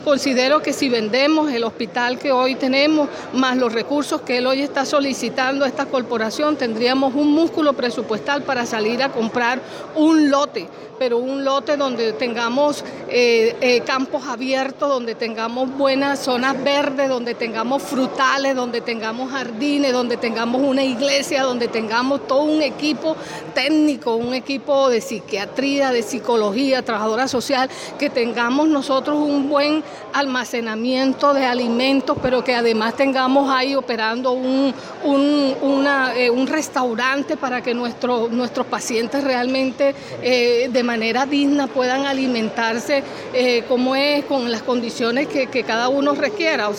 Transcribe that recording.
Considero que si vendemos el hospital que hoy tenemos, más los recursos que él hoy está solicitando a esta corporación, tendríamos un músculo presupuestal para salir a comprar un lote, pero un lote donde tengamos campos abiertos, donde tengamos buenas zonas verdes, donde tengamos frutales, donde tengamos jardines, donde tengamos una iglesia, donde tengamos todo un equipo técnico, un equipo de psiquiatría, de psicología, trabajadora social, que tengamos nosotros un buen almacenamiento de alimentos, pero que además tengamos ahí operando un restaurante para que nuestros pacientes realmente de manera digna puedan alimentarse como es, con las condiciones que cada uno requiera.